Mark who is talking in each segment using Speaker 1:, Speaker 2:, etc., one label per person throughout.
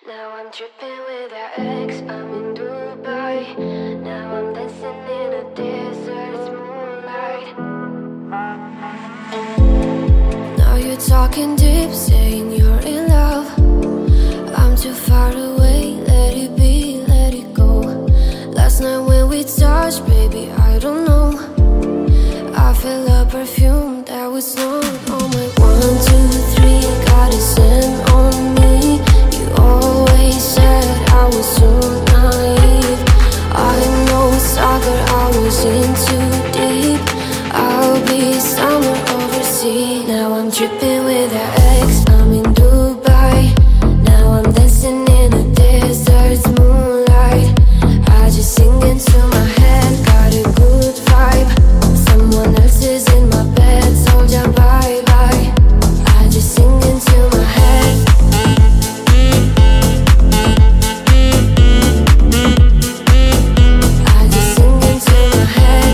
Speaker 1: Now I'm tripping with our ex, I'm in Dubai. Now I'm dancing in a desert moonlight. Now you're talking deep, saying you're in love. I'm too far away, let it be, let it go. Last night when we touched, baby, I don't know. I feel a perfume that was not on my 1, 2, 3, got it sent on me. You always said I was so naive. I know soccer, I was in too deep. I'll be somewhere overseas. Now I'm tripping with an ex, I'm in Dubai. Now I'm dancing in a desert moonlight. I just sing into my head, got a good vibe. Someone else is in my bed, so yeah, bye bye. I just sing into my head. I just sing into my head.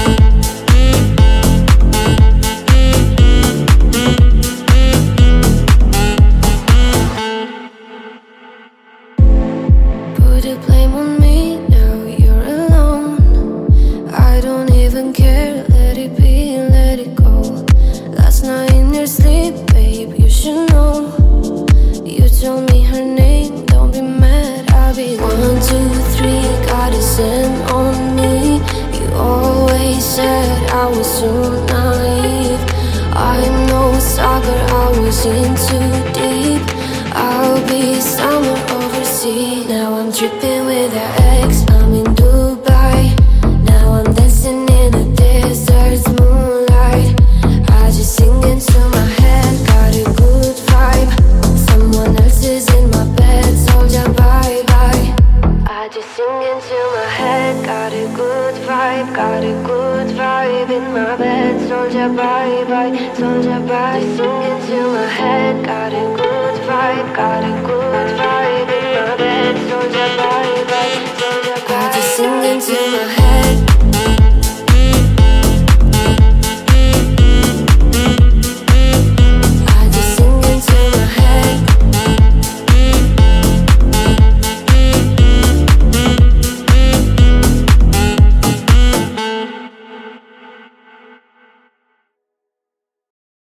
Speaker 1: Put the blame on me, now you're alone. I don't even care, let it be, let it go. Last night in your sleep, babe, you should know. You told me her name, don't be mad, I'll be 1, 2, 3, got it sent on me. You always said I was so naive. I know soccer, I was in too deep. I'll be somewhere overseas. Now I'm tripping with an ex, I'm in Dubai. Now I'm dancing in a desert moonlight. I just sing into my head, got a good vibe. Someone else is in my bed, so yeah, bye bye. I just sing into my head, got a good vibe, got a good vibe in my bed, so yeah, bye bye, so yeah, bye. Just sing into my head, got a good vibe, got a good vibe in my bed, so yeah, bye bye, so yeah, bye. I just sing into my head.